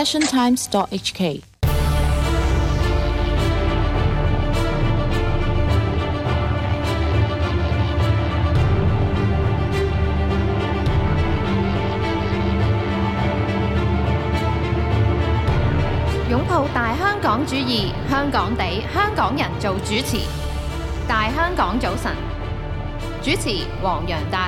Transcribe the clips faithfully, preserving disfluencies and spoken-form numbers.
passion times dot h k。 擁抱大香港主義，香港地，香港人做主持。大香港早晨，主持黃洋達。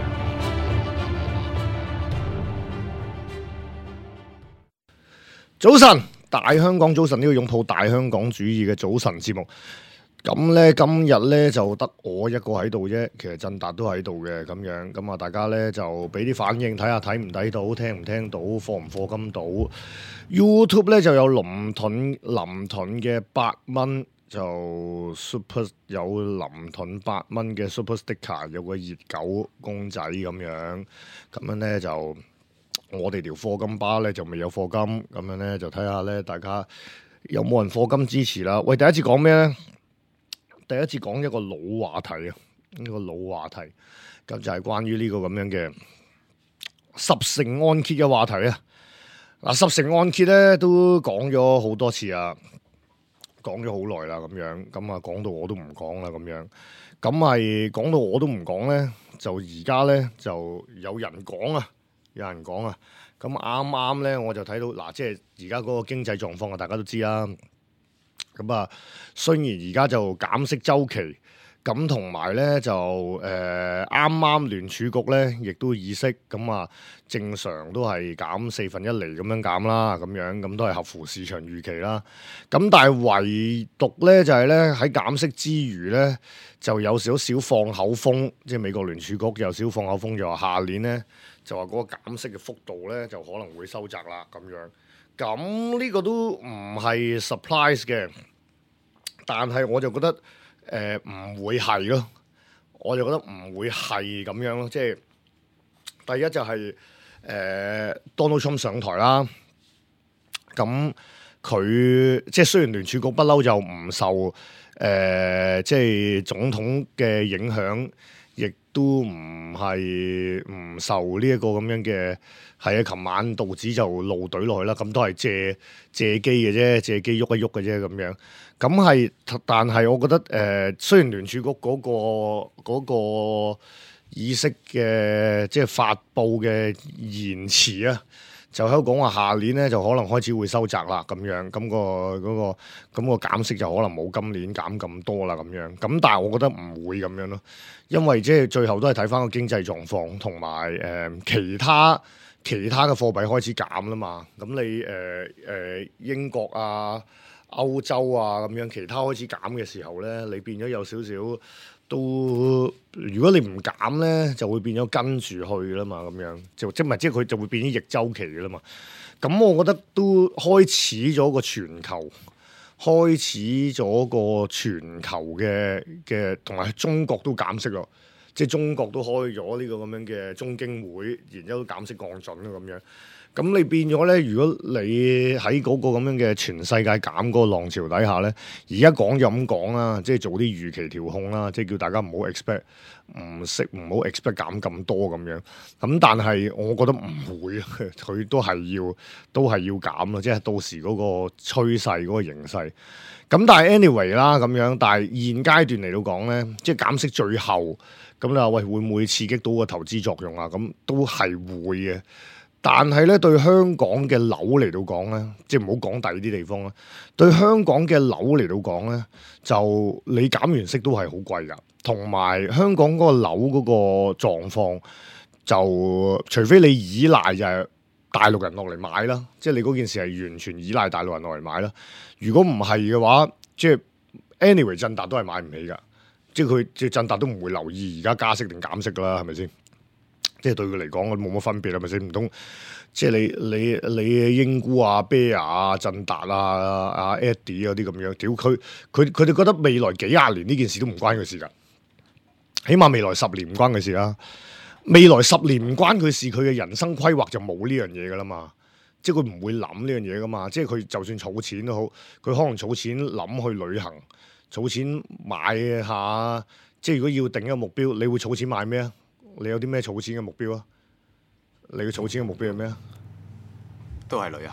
早晨，大香港早晨，呢個擁抱大香港主義嘅早晨節目。咁咧今日咧就得我一個喺度啫，其實振達都喺度嘅咁樣。咁啊，大家咧就俾啲反應，睇下睇唔睇到，聽唔聽到，課唔課金到。YouTube 咧就有林盾林盾嘅八蚊，就 Super 有林盾八蚊嘅 Super Sticker， 有個熱狗公仔咁樣。咁樣咧就我哋條課金巴咧就未有課金，咁樣咧就睇下咧大家有冇人課金支持啦。喂，第一次講咩咧？第一次講一個老話題啊，呢個老話題，咁就係關於呢個咁樣嘅十成按揭嘅話題啊。嗱，十成按揭咧都講咗好多次啊，講咗好耐啦，咁樣，咁啊講到我都唔講啦，咁樣，咁係講到我都唔講咧，就而家咧就有人講啊，有人講啊，咁啱啱咧我就睇到嗱，即係而家嗰個經濟狀況啊，大家都知啦。咁啊，雖然而家就減息週期，咁同埋咧就誒啱啱聯儲局咧亦都議息，咁啊正常都係減四分一厘咁樣減啦，咁樣咁都係合乎市場預期啦。咁但係唯獨咧就係咧喺減息之餘咧，就有少少放口風，即係美國聯儲局有少少放口風，就話下年咧就話嗰個減息嘅幅度咧就可能會收窄啦，咁樣。咁呢個都唔係 surprise 嘅，但係我就覺得誒唔、呃、會係咯，我就覺得唔會係咁樣咯。即係第一就係、是、誒、呃、Donald Trump 上台啦，咁佢即係雖然聯儲局不嬲就唔受誒、呃、即係總統嘅影響，亦都唔係唔受呢一個咁樣嘅。係啊，琴晚道指就露隊落去啦，咁都係借借機嘅啫，借機喐一喐嘅啫咁樣。咁係，但係我覺得誒、呃，雖然聯儲局嗰、嗰個嗰、嗰個議息嘅即係發布嘅言辭啊，就喺度講話下年咧就可能開始會收窄啦咁樣，咁、嗰個嗰、嗰個咁、嗰個減息就可能冇今年減咁多啦咁樣。咁但係我覺得唔會咁樣咯，因為即係最後都係睇翻個經濟狀況同埋誒其他。其他嘅貨幣開始減啦嘛，咁你誒誒、呃呃、英國啊、歐洲啊咁樣，其他開始減嘅時候咧，你變咗有少少都，如果你唔減咧，就會變咗跟住去啦嘛，咁樣就即係唔係即係佢就會變咗逆週期嘅啦嘛。咁我覺得都開始咗個全球，開始咗個全球嘅嘅，同埋中國都減息咯。即係中國都開咗呢個咁樣嘅中經會，然之後都減息降準啦咁樣。咁你變咗咧，如果你喺嗰個咁樣嘅全世界減嗰個浪潮底下咧，而家講就咁講啦，即係做啲預期調控啦，即係叫大家唔好 expect，唔識唔好 expect 減咁多咁樣。咁但係我覺得唔會，佢都係要都係要減咯，即係到時嗰個趨勢嗰個形勢。咁但係 anyway 啦咁樣，但係現階段嚟到講咧，即係減息最後。咁你話喂，會唔會刺激到個投資作用啊？咁都係會嘅，但係咧對香港嘅樓嚟到講咧，即係唔好講第二啲地方啦。對香港嘅樓嚟到講咧，就你減完息都係好貴㗎，同埋香港嗰個樓嗰個狀況，就除非你依賴就係大陸人落嚟買啦，即係你嗰件事係完全依賴大陸人落嚟買啦。如果唔係嘅話，即係 anyway 振達都係買唔起㗎。即係佢，即係振達都唔會留意而家加息定減息㗎啦，係咪先？即係對佢嚟講，冇乜分別係咪先？唔通即係你你你英姑啊、啤牙啊、振達啊、阿 Eddie 嗰啲咁樣，屌佢佢佢哋覺得未來幾廿年呢件事都唔關佢事㗎，起碼未來十年唔關佢事啦。未來十年唔關佢事，佢嘅人生規劃就冇呢樣嘢㗎啦嘛。即係佢唔會諗呢樣嘢㗎嘛。即係佢就算儲錢都好，佢可能儲錢諗去旅行。儲錢買下，即係如果要定一個目標，你會儲錢買咩啊？你有啲咩儲錢嘅目標啊？你嘅儲錢嘅目標係咩啊？ 都係旅行。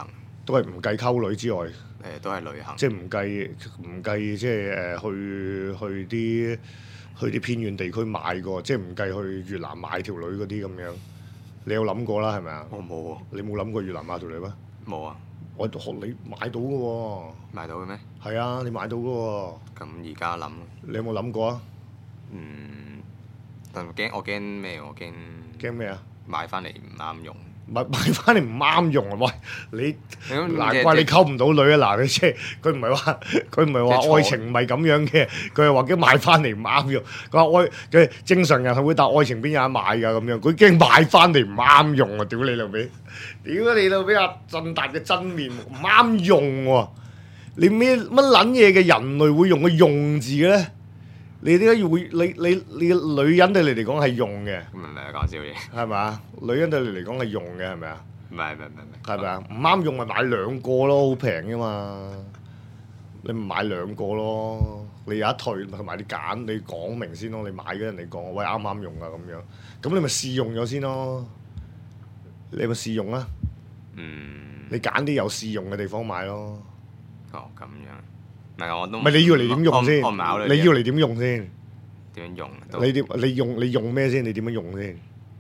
都係唔計溝女之外， 誒都係旅行， 即係唔計唔計即係誒去去啲去啲偏遠地區買過，即係唔計去越南買條女嗰啲咁樣。你有諗過啦，係咪啊？ 我冇喎， 你冇諗過越南買條女咩？ 冇啊， 我學你買到嘅喎。 買到嘅咩？ 係啊，你買到嘅喎。 咁而家諗， 你有冇諗過啊？ 嗯，但驚我驚咩？我驚驚咩啊？ 買翻嚟唔啱用。 買買翻嚟唔啱用啊！喂，你咁難怪你溝唔到女啊！嗱，你即係佢唔係話佢唔係話愛情唔係咁樣嘅，佢係話驚買翻嚟唔啱用。佢話愛佢正常人係會答愛情邊有得買㗎咁樣，佢驚買翻嚟唔啱用啊！屌你老味，屌你老味阿振達嘅真面目唔啱用喎！你咩乜撚嘢嘅人類會用個用字嘅咧？你點解要會？你你你嘅女人對你嚟講係用嘅， 咁唔係講笑嘢， 係咪啊？女人對你嚟講係用嘅，係咪啊？ 唔係唔係唔係， 係咪啊？唔啱用咪買兩個咯，好平㗎嘛！你咪買兩個咯，你有一退同埋你揀，你講明先咯。你買嘅人你講，喂啱唔啱用啊咁樣，咁你咪試用咗先咯。你咪試用啊！ 嗯， 你揀啲有試用嘅地方買咯。 哦咁樣。唔係我都唔係你要嚟點用先？ 我唔考慮你要嚟點用先？ 點樣用？ 你點？你用你用咩先？你點樣用先？ 誒，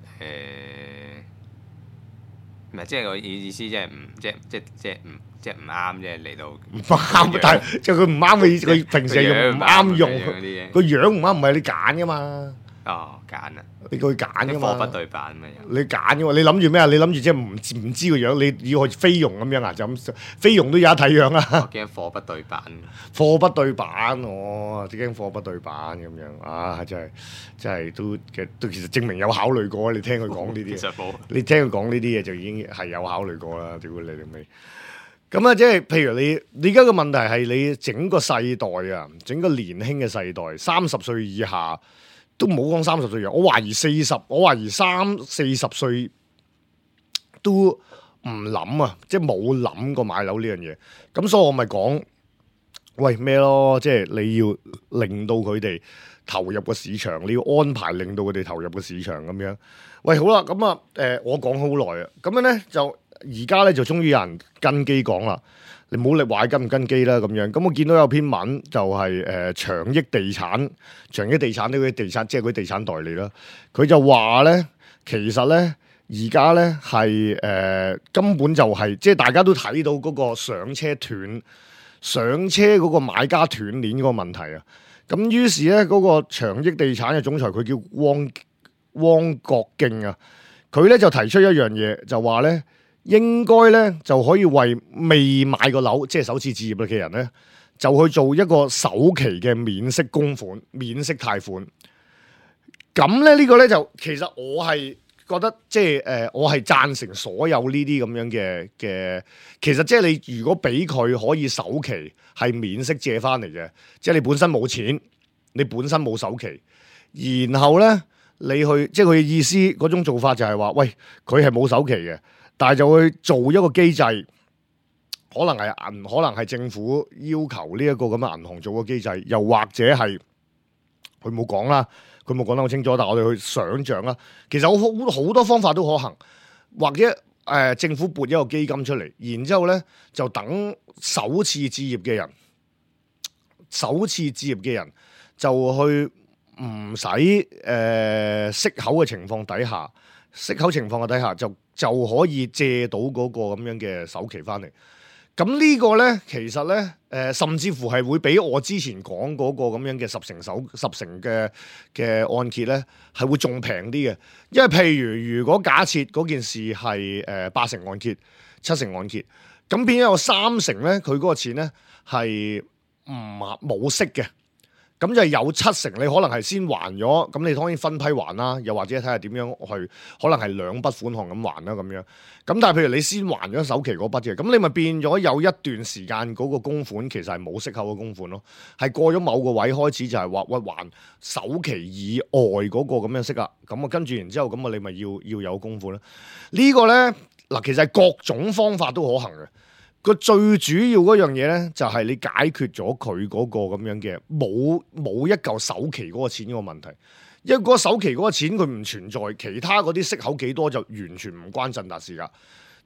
唔係即係個意意思，即係唔即即即唔即唔啱，即係嚟到唔啱，但係即係佢唔啱嘅意思。佢平時係用唔啱用，個樣唔啱，唔係你揀噶嘛？ 哦，揀啊！ 你叫佢揀噶嘛？ 貨不對版咪有。 你揀嘅喎，你諗住咩啊？你諗住即係唔唔知個樣，你要去菲傭咁樣啊？就咁菲傭都有得睇樣啊！ 我驚貨不對版。 貨不對版，我驚貨不對版咁樣啊！真係真係都嘅都其實證明有考慮過。你聽佢講呢啲嘢， 其實冇。 你聽佢講呢啲嘢就已經係有考慮過啦。屌你哋未？咁啊，即係譬如你你而家個問題係你整個世代啊，整個年輕嘅世代，三十歲以下。都唔好講三十歲人，我懷疑四十，我懷疑三四十歲都唔諗啊，即係冇諗過買樓呢樣嘢。咁所以我咪講，喂咩咯？即係你要令到佢哋投入個市場，你要安排令到佢哋投入個市場咁樣。喂，好啦，咁啊，誒，我講好耐啊，咁樣咧就而家咧就終於有人跟機講啦。你冇力話跟唔跟機啦咁樣，咁我見到有篇文就係、是、誒、呃、長益地產，長益地產呢啲地產，即係嗰啲地產代理啦。佢就話咧，其實咧而家咧係誒根本就係、是，即係大家都睇到嗰個上車斷上車嗰個買家斷鏈嗰個問題啊。咁於是咧嗰、那個長益地產嘅總裁佢叫汪汪國敬啊，佢咧就提出一樣嘢，就話咧。應該咧就可以為未買過樓，即係首次置業嘅人咧，就去做一個首期嘅免息供款、免息貸款。咁咧呢個咧就其實我係覺得即係誒、呃，我係贊成所有呢啲咁樣嘅嘅。其實即係你如果俾佢可以首期係免息借翻嚟嘅，即係你本身冇錢，你本身冇首期，然後咧你去即係佢嘅意思嗰種做法就係話，喂，佢係冇首期嘅。但係就去做一個機制，可能係銀，可能係政府要求呢一個咁嘅銀行做個機制，又或者係佢冇講啦，佢冇講得好清楚，但係我哋去想像啦。其實好好多方法都可行，或者誒、呃、政府撥一個基金出嚟，然之後咧就等首次置業嘅人，首次置業嘅人就去唔使誒息口嘅情況底下，息口情況嘅底下就。就可以借到嗰個咁樣嘅首期翻嚟，咁呢個咧其實咧誒、呃，甚至乎係會比我之前講嗰個咁樣嘅十成首十成嘅嘅按揭咧，係會仲平啲嘅。因為譬如如果假設嗰件事係誒、呃、八成按揭、七成按揭，咁變咗有三成咧，佢嗰個錢咧係唔冇息嘅。咁就有七成，你可能係先還咗，咁你當然分批還啦，又或者睇下點樣去，可能係兩筆款項咁還啦咁樣。咁但係譬如你先還咗首期嗰筆嘅，咁你咪變咗有一段時間嗰個供款其實係冇息口嘅供款咯，係過咗某個位開始就係話喂還首期以外嗰個咁樣息啊，咁啊跟住然之後咁啊你咪要要有供款啦。呢、呢個咧嗱其實係各種方法都可行嘅。個最主要嗰樣嘢咧，就係你解決咗佢嗰個咁樣嘅冇冇一嚿首期嗰個錢嗰個問題，因為嗰個首期嗰個錢佢唔存在，其他嗰啲息口幾多就完全唔關振達事噶。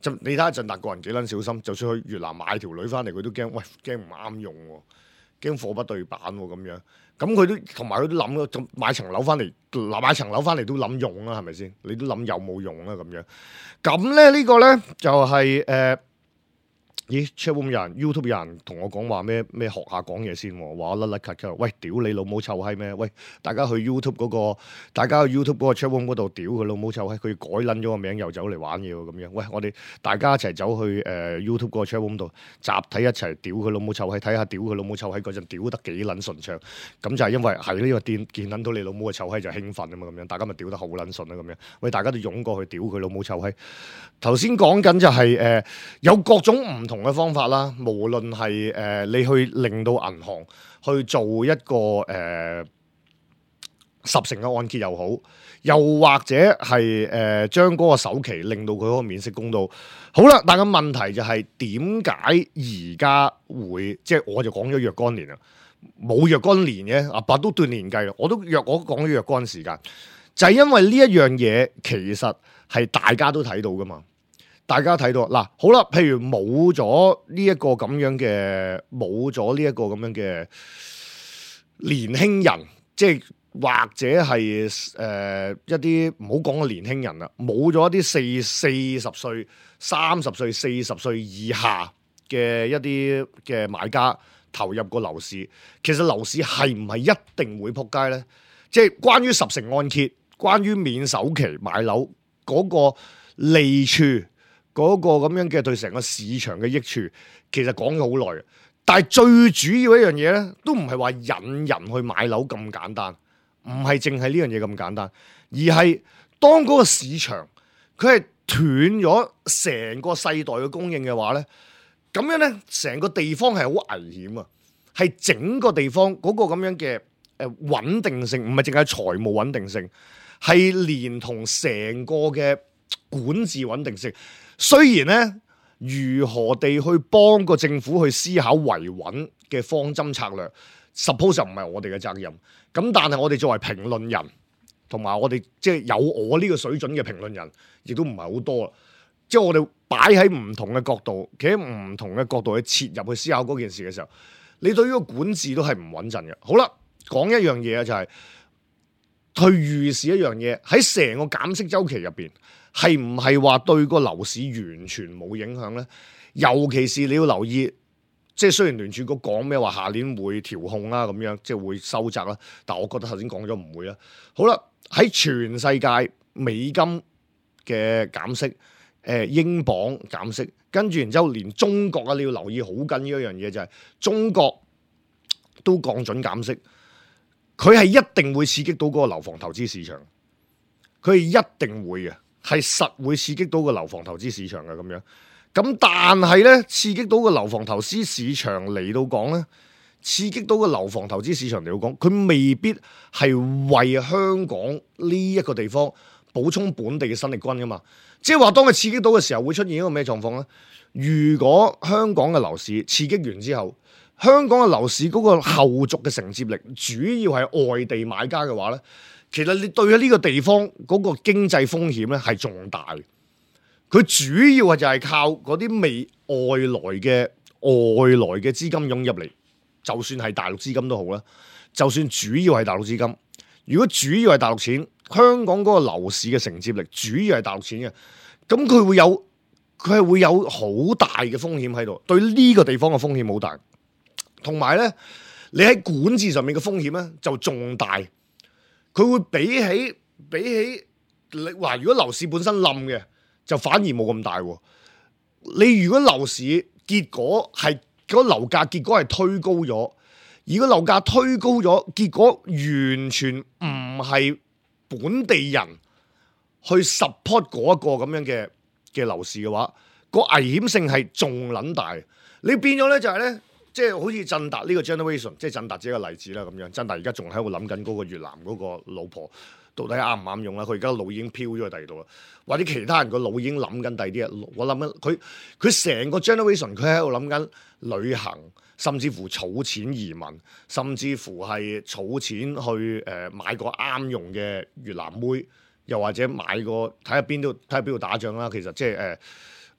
就你睇下振達個人幾撚小心，就算去越南買條女翻嚟，佢都驚，喂驚唔啱用喎，驚貨不對版喎咁樣。咁佢都同埋佢都諗咯，就買層樓翻嚟，嗱買層樓翻嚟都諗用啦，係咪先？你都諗有冇用啦咁樣。咁咧呢個咧就係、是、誒。呃咦 ，chatroom 有人 YouTube 有人同我講話咩咩學下講嘢先喎，話我甩甩咳咳，喂屌你老母臭閪咩？喂，大家去 YouTube 嗰、嗰個，大家去 YouTube 嗰個 chatroom 嗰度屌佢老母臭閪，佢改撚咗個名又走嚟玩嘢喎咁樣。喂，我哋大家一齊走去誒、呃、YouTube 嗰個 chatroom 度集體一齊屌佢老母臭閪，睇下屌佢老母臭閪嗰陣屌得幾撚順暢。咁就係因為係呢個見見撚到你老母嘅臭閪就興奮啊嘛咁樣，大家咪屌得好撚順啊咁樣。喂，大家都湧過去屌佢老母臭閪。頭先講緊就係、是、誒、呃、有各種唔同嘅方法啦，無論係誒你去令到銀行去做一個誒、呃、十成嘅按揭又好，又或者係誒將嗰個首期令到佢嗰個免息供到好啦。但係問題就係點解而家會即係我就講咗若干年啦，冇若干年嘅阿伯都斷年計啦，我都約我講咗若干時間，就係、是、因為呢一樣嘢其實係大家都睇到噶嘛。大家睇到嗱，好啦，譬如冇咗呢一個咁樣嘅，冇咗呢一個咁樣嘅年輕人，即係或者係誒、呃、一啲唔好講個年輕人啦，冇咗一啲四四十歲、三十歲、四十歲以下嘅一啲嘅買家投入個樓市，其實樓市係唔係一定會撲街咧？即係關於十成按揭，關於免首期買樓嗰個利處。嗰個咁樣嘅對成個市場嘅益處，其實講咗好耐，但係最主要一樣嘢咧，都唔係話引人去買樓咁簡單，唔係淨係呢樣嘢咁簡單，而係當嗰個市場佢係斷咗成個世代嘅供應嘅話咧，咁樣咧成個地方係好危險啊！係整個地方嗰個咁樣嘅誒穩定性，唔係淨係財務穩定性，係連同成個嘅管治穩定性。雖然咧，如何地去幫個政府去思考維穩嘅方針策略 ，suppose 就唔係我哋嘅責任。咁但係我哋作為評論人，同埋我哋即係有我呢個水準嘅評論人，亦都唔係好多啦。即係我哋擺喺唔同嘅角度，企喺唔同嘅角度去切入去思考嗰件事嘅時候，你對於個管治都係唔穩陣嘅。好啦，講一樣嘢啊，就係、是、去預示一樣嘢喺成個減息週期入邊。係唔係話對個樓市完全冇影響咧？尤其是你要留意，即係雖然聯儲局講咩話下年會調控啦，咁樣即係會收窄啦，但我覺得頭先講咗唔會啦。好啦，喺全世界美金嘅減息，誒、呃、英鎊減息，跟住然之後連中國啊，你要留意好緊要一樣嘢就係、是、中國都降準減息，佢係一定會刺激到嗰個樓房投資市場，佢係一定會嘅。係實會刺激到個樓房投資市場嘅咁樣，咁但係咧刺激到個樓房投資市場嚟到講咧，刺激到個樓房投資市場嚟到講，佢未必係為香港呢一個地方補充本地嘅生力軍噶嘛。即係話當佢刺激到嘅時候，會出現一個咩狀況咧？如果香港嘅樓市刺激完之後，香港嘅樓市嗰個後續嘅承接力主要係外地買家嘅話咧。其實你對喺呢個地方嗰個經濟風險咧係重大，佢主要係就係靠嗰啲未外來嘅外來嘅資金湧入嚟，就算係大陸資金都好啦，就算主要係大陸資金，如果主要係大陸錢，香港嗰個樓市嘅承接力主要係大陸錢嘅，咁佢會有佢係會有好大嘅風險喺度，對呢個地方嘅風險好大，同埋咧你喺管治上面嘅風險咧就重大。佢會比起比起你話，如果樓市本身冧嘅，就反而冇咁大喎。你如果樓市結果係嗰個樓價結果係推高咗，如果樓價推高咗，結果完全唔係本地人去 support 嗰一個咁樣嘅嘅樓市嘅話，個危險性係仲撚大。你變咗咧就係咧。即係好似振達呢個 generation， 即係振達自己個例子啦咁樣。振達而家仲喺度諗緊嗰個越南嗰個老婆到底啱唔啱用啦？佢而家腦已經飄咗去第二度啦，或者其他人個腦已經諗緊第二啲嘢。我諗緊佢佢成個 generation，佢喺度諗緊旅行，甚至乎儲錢移民，甚至乎係儲錢去誒、呃、買個啱用嘅越南妹，又或者買個睇下邊度睇下邊度打仗啦。其實即係誒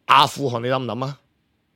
阿富汗你諗唔諗啊？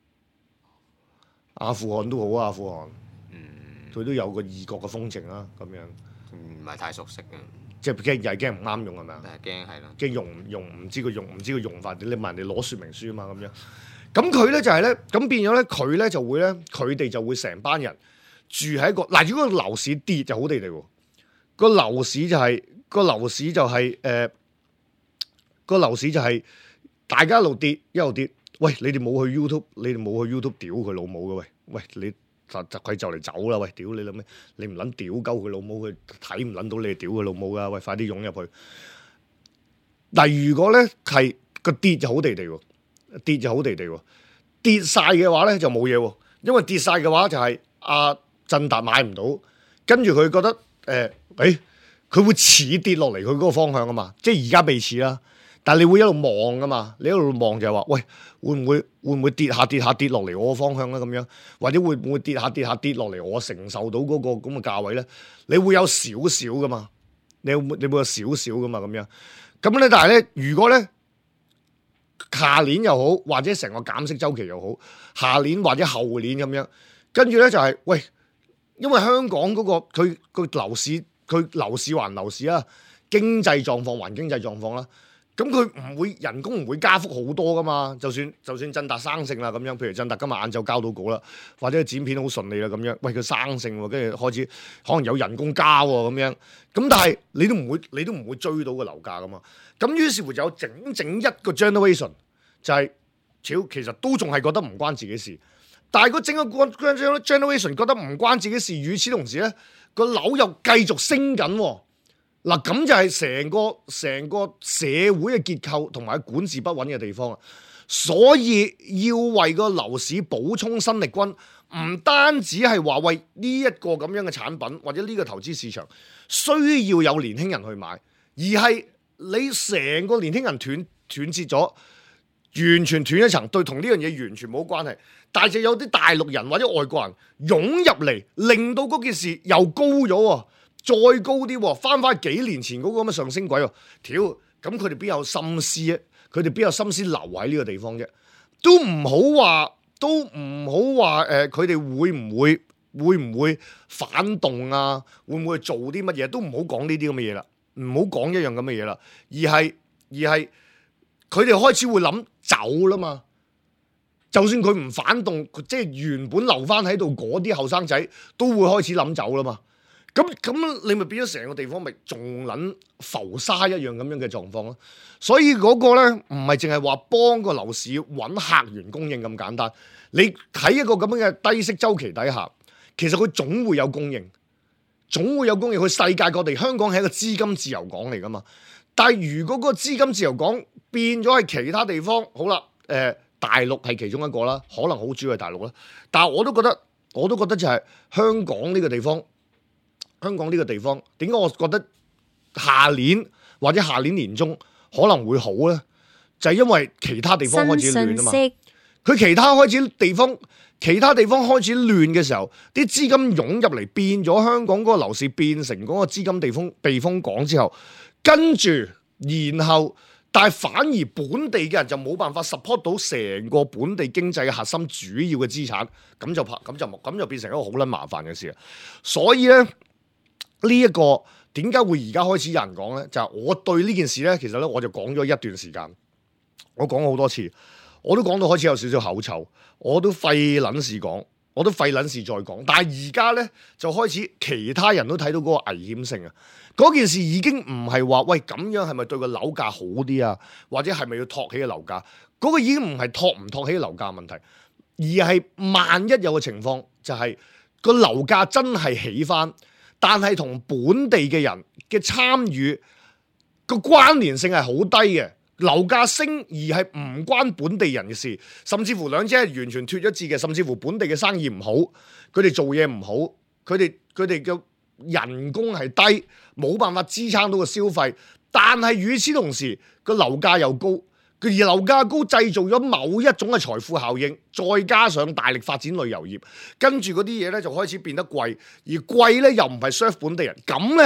阿富汗都好啊，阿富汗，佢、嗯、都有個異國嘅風情啦，咁樣唔係太熟悉嘅， 即係驚又係驚唔啱用係咪啊？ 係驚係咯， 驚用唔用唔知佢用唔知佢用法點？你問人哋攞說明書啊嘛咁樣。咁佢咧就係咧，咁變咗咧，佢咧就會咧，佢哋就會成班人住喺一個嗱。如果個樓市跌就好地地喎，個樓市就係、是、個樓市就係、是、誒、呃、個樓市就係、是、大家一路跌一路跌。喂，你哋冇去 YouTube， 你哋冇去 YouTube 屌佢老母嘅喂，喂你實實佢就嚟走啦喂，屌你老咩？你唔撚屌鳩佢老母，佢睇唔撚到你屌佢老母噶，喂快啲湧入去。嗱，如果咧係個跌就好地地喎。跌就好地地喎，跌晒嘅話咧就冇嘢喎，因為跌晒嘅話就係阿振達買唔到，跟住佢覺得誒，誒、呃，佢、欸、會似跌落嚟佢嗰個方向啊嘛，即係而家未似啦，但係你會一路望噶嘛，你一路望就係話，喂，會唔會會唔會跌下跌下跌落嚟我個方向咧咁樣，或者會唔會跌下跌下跌落嚟我承受到嗰個咁嘅價位咧？你會有少少噶嘛，你會你會有少少噶嘛咁樣，咁咧但係咧如果咧。下年又好，或者成個減息週期又好，下年或者後年咁樣，跟住咧就係、是、喂，因為香港嗰、那個佢個樓市，佢樓市還樓市啊，經濟狀況還經濟狀況啦，咁佢唔會人工唔會加幅好多噶嘛，就算就算振達生性啦咁樣，譬如振達今日晏晝交到稿啦，或者剪片好順利啦咁樣，喂佢生性喎，跟住開始可能有人工加喎咁樣，咁但係你都唔會你都唔會追到個樓價噶嘛。咁於是乎就有整整一個 generation 就係、是，超其實都仲係覺得唔關自己事，但係個整個 generation 覺得唔關自己事，與此同時咧個樓又繼續升緊喎，嗱咁就係成個成個社會嘅結構同埋管治不穩嘅地方啊，所以要為個樓市補充新力軍，唔單止係話為呢一個咁樣嘅產品或者呢個投資市場需要有年輕人去買，而係你成個年輕人斷斷絕咗，完全斷一層，對同呢樣嘢完全冇關係。但係就有啲大陸人或者外國人湧入嚟，令到嗰件事又高咗喎，再高啲喎，翻返幾年前嗰個咁嘅上升軌喎。屌，咁佢哋邊有心思啊？佢哋邊有心思留喺呢個地方啫？都唔好話，都唔好話誒，佢哋會唔會會唔會反動啊？會唔會做啲乜嘢？都唔好講呢啲咁嘅嘢啦。唔好講一樣咁嘅嘢啦，而係而係佢哋開始會諗走啦嘛。就算佢唔反動，即係原本留翻喺度嗰啲後生仔都會開始諗走啦嘛。咁咁你咪變咗成個地方咪仲撚浮沙一樣咁樣嘅狀況咯。所以嗰個咧唔係淨係話幫個樓市揾客源供應咁簡單。你喺一個咁樣嘅低息周期底下，其實佢總會有供應。總會有供應，去世界各地，香港係一個資金自由港嚟噶嘛。但係如果嗰個資金自由港變咗係其他地方，好啦，誒、呃、大陸係其中一個啦，可能好主要係大陸啦。但係我都覺得，我都覺得就係香港呢個地方，香港呢個地方點解我覺得下年或者下年年中可能會好咧？就係、是、因為其他地方開始亂啊嘛。佢其他開始地方。其他地方開始亂嘅時候，啲資金湧入嚟，變咗香港嗰個樓市變成嗰個資金地風避風港之後，跟住然後，但係反而本地嘅人就冇辦法 support 到成個本地經濟嘅核心主要嘅資產，咁就拍咁就咁就變成一個好撚麻煩嘅事啊！所以咧，呢、這、一個點解會而家開始有人講咧？就係、是、我對呢件事咧，其實咧我就講咗一段時間，我講好多次。我都講到開始有少少口臭，我都費撚事講，我都費撚事再講。但係而家咧就開始，其他人都睇到嗰個危險性啊！嗰件事已經唔係話喂咁樣係咪對個樓價好啲啊？或者係咪要托起個樓價？嗰個已經唔係托唔托起樓價問題，而係萬一有個情況就係個樓價真係起返，但係同本地嘅人嘅參與個關聯性係好低嘅。樓價升而係唔關本地人嘅事，甚至乎兩者係完全脫咗節嘅，甚至乎本地嘅生意唔好，佢哋做嘢唔好，佢哋佢哋嘅人工係低，冇辦法支撐到個消費。但係與此同時，個樓價又高，而樓價高製造咗某一種嘅財富效應，再加上大力發展旅遊業，跟住嗰啲嘢咧就開始變得貴，而貴咧又唔係 serve 本地人，咁咧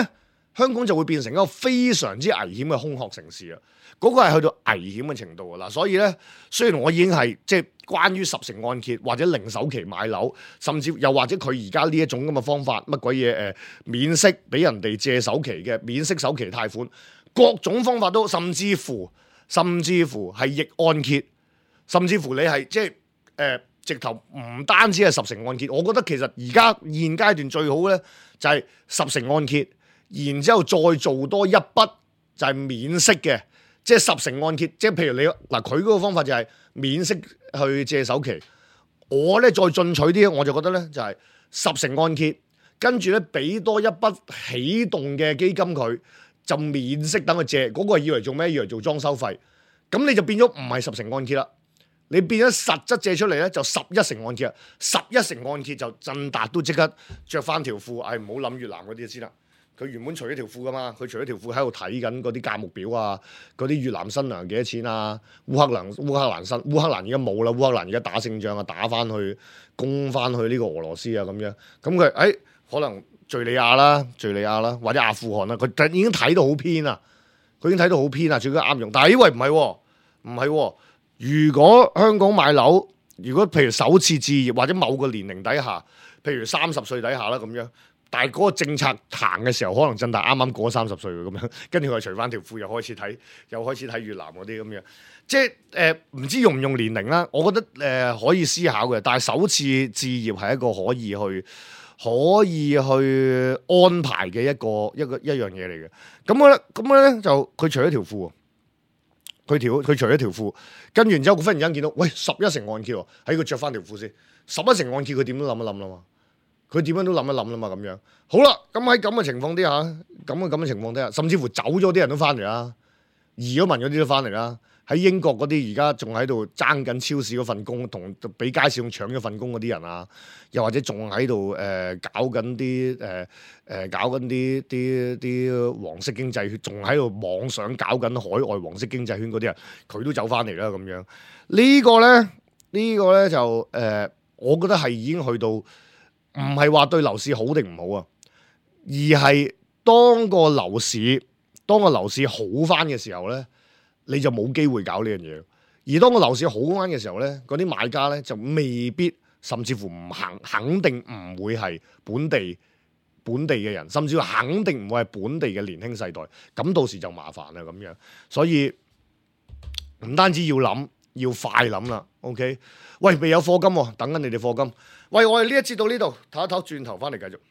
香港就會變成一個非常之危險嘅空殼城市啊！嗰、那個係去到危險嘅程度啊！嗱，所以咧，雖然我已經係即係關於十成按揭或者零首期買樓，甚至又或者佢而家呢一種咁嘅方法，乜鬼嘢誒免息俾人哋借首期嘅免息首期貸款，各種方法都，甚至乎甚至乎係逆按揭，甚至乎你係即係誒、呃、直頭唔單止係十成按揭，我覺得其實而家現階段最好咧就係十成按揭。然之後再做多一筆就係免息嘅，即係十成按揭，即係譬如你嗱佢嗰個方法就係免息去借首期，我咧再進取啲，我就覺得咧就係十成按揭，跟住咧俾多一筆起動嘅基金佢，就免息等佢借，嗰、那個係以為做咩？以為做裝修費，咁你就變咗唔係十成按揭啦，你變咗實質借出嚟咧就十一成按揭啦，十一成按揭就振達都即刻着翻條褲，唉唔好諗越南嗰啲先啦。佢原本除咗條褲噶嘛，佢除咗條褲喺度睇緊嗰啲價目表啊，嗰啲越南新娘幾多錢啊？烏克蘭烏克蘭新烏克蘭而家冇啦，烏克蘭而家打勝仗啊，打翻去攻翻去呢個俄羅斯啊咁樣，咁佢誒可能敍利亞啦、敍利亞啦或者阿富汗啦，佢已經睇到好偏啊，佢已經睇到好偏啊，最緊啱用。但係因為唔係喎，唔係喎，如果香港買樓，如果譬如首次置業或者某個年齡底下，譬如三十歲底下啦咁樣。但係嗰個政策行嘅時候，可能真係啱啱過三十歲咁樣，跟住佢除翻條褲，又開始睇，又開始睇越南嗰啲咁樣，即係誒唔知用唔用年齡啦？我覺得誒、呃、可以思考嘅，但係首次置業係一個可以去可以去安排嘅一個一個一樣嘢嚟嘅。咁咧咁咧就佢除咗條褲，佢條佢除咗條褲，跟完之後佢忽然間見到，喂十一成按揭喎，喺佢着翻條褲先，十一成按揭佢點都諗一諗啦嘛。佢點樣都諗一諗啦嘛，咁樣好啦。咁喺咁嘅情況之下，咁嘅咁嘅情況之下，甚至乎走咗啲人都翻嚟啦，移咗民嗰啲都翻嚟啦。喺英國嗰啲而家仲喺度爭緊超市嗰份工，同俾街市用搶咗份工嗰啲人啊，又或者仲喺度誒搞緊啲誒誒搞緊啲啲啲黃色經濟圈，仲喺度妄想搞緊海外黃色經濟圈嗰啲人，佢都走翻嚟啦咁樣。這個、呢個咧呢個咧就誒、呃，我覺得係已經去到。唔係話對樓市好定唔好啊，而係當個樓市當個樓市好翻嘅時候咧，你就冇機會搞呢樣嘢。而當個樓市好翻嘅時候咧，嗰啲買家咧就未必，甚至乎唔肯肯定唔會係本地本地嘅人，甚至乎肯定唔會係本地嘅年輕世代。咁到時就麻煩啦咁樣。所以唔單止要諗，要快諗啦。OK，喂，未有課金喎，等緊你哋課金。喂，我哋呢一節到呢度，唞一唞，轉頭翻嚟繼續。